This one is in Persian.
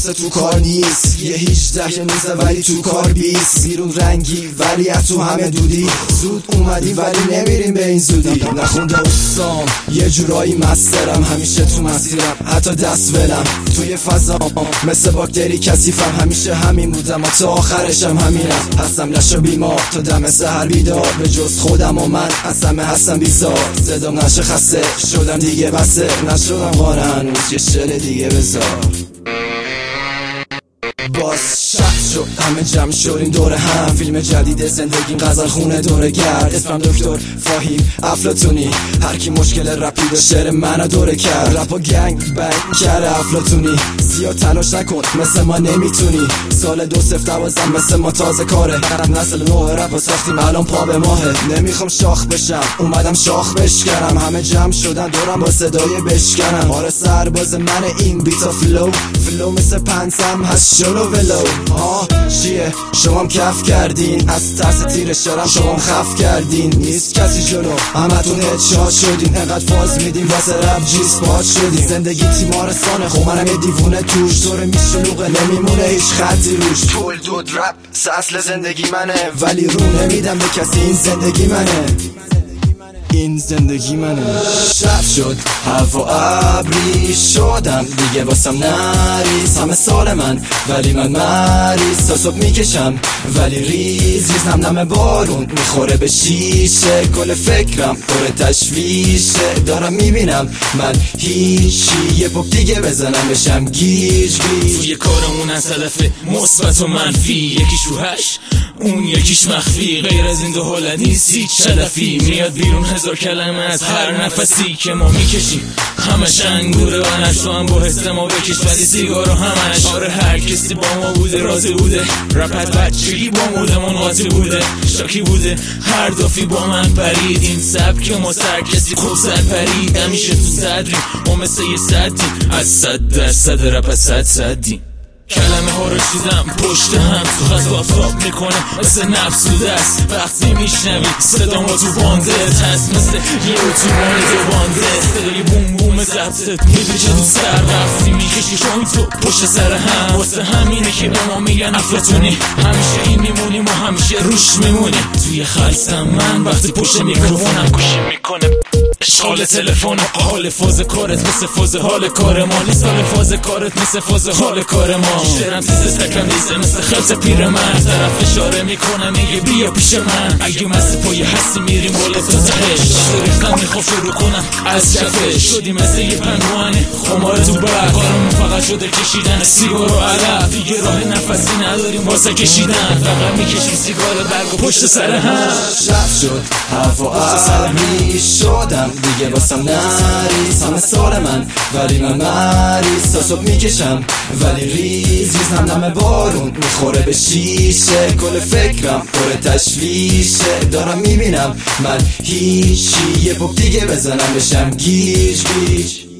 حسن تو کار نیست. یه 18 که نیزه ولی تو کار 20. بیرون رنگی ولی از تو همه دودی. زود اومدی ولی نمیریم به این زودی. نخونده استام یه جورایی مسترم، همیشه تو مسیرم حتی دست ولم. توی فضام مثل باکتری کثیفم، همیشه همین بودم و تا آخرشم همینم. هستم لش و بیمار تا دم سحر بیدار، به جز خودم و من از همه هستم بیزار. صدام نشه خسته شدم دیگه بسه، نشدم قانه هنوز یه شعر دیگه بذار. باز شخص شد همه جمع شدیم دور هم، فیلم جدید زندگیم غزل خونه دوره گرد. اسمم دکتر فاهیم افلاطونی، هر کی مشکل رپی به شعر منو دوره کرد. رپ و گنگ بنگ کرده افلاطونی، زیاد تلاش نکن مثل ما نمیتونی. سال 2012 مثل ما تازه کاره، نسل نوع رپ و ساختیم الان پا به ماهه. نمیخوام شاخ بشم اومدم شاخ بشکنم، همه جمع شدن دورم با صدای بشکنم. آره سرباز من این بیتا فلو مثل پنسم هست شلو ولو. چیه شمام کف کردین، از ترس تیر شرم شمام خف کردین. نیست کسی جلو همتون هدشات شدین، انقدر فاز میدین واسه رپ جیس پات شدین. زندگی تیمارستانه خب منم یه دیوونه توش، طور میشلوغه نمیمونه هیچ خطی روش. پول دود رپ اصل زندگی منه، ولی رو نمیدم به کسی این زندگی منه. این زندگی منه. شب شد هوا ابری شدم دیگه واسم نریز. همه سال من ولی من مریض، تا صبح میکشم ولی ریز ریزم. نم بارون میخوره به شیشه، کل فکرم پر تشویشه. دارم میبینم من هیچی، یه پاپ دیگه بزنم بشم گیج گیج. توی کارمون از هدف مثبت و منفی، یکیش روحش اون یکیش مخفی. غیر از این دو حالت نیست هیچ هدفی، میاد بیرون هزار کلمه از هر نفسی که ما میکشیم. همش انگوره و نشو هم با حس ما بکش، ولی سیگارو همش. آره هر کسی با ما بوده راضی بوده، رپت بچگی با مودمون قاطی بوده، شاکی بوده هر دافی با من پرید. این سبک ما سر کسی خوب سر پرید، همیشه تو صدریم ما مثل یه صدیم، از 100% رپ 100%. کلمه ها رو چیزم پشت هم تو خط آفتاب میکنه مثل نفس تو دست. وقتی میشنوی صدا ما تو بانده هست مثل یه اتوبان دو بانده. صدای بوم بوم ضبطت میریشه تو سر، وقتی میکشی شوی تو پشت سر هم. واسه همینه که به ما میگن افلاطونی، همیشه این میمونیم و همیشه روش میمونیم. توی خلصم من وقتی پشت میکروفونم گوشی میکنه اشغال تلفن. حال فاز کارت مثل فاز حال کار ما نیست، حال فاز کارت مثل فاز حال کار ما. شعرم تیزه تکم ریزه مثل خلط پیر من، طرف اشاره میکنم میگه بیا پیش من. اگه مست پای هستی میریم بالا تا تهش، ریختم میخوام شروع کنم از کفش. شدی مثل یه پنگوانه خمار تو برق، کارمون فقط شده کشیدن سیگار و عرق. دیگه راه نفسی نداریم واسه کشیدن، فقط میکشیم سیگار برق و پشت سر هم. شب شد هوا ابری شدم دیگه واسم نریز. همه سال من ولی من مریض، تا صبح میکشم ولی ریز ریزم. نم بارون میخوره به شیشه، کل فکرم پر تشویشه. دارم میبینم من هیچی، یه پاپ دیگه بزنم بشم گیج گیج.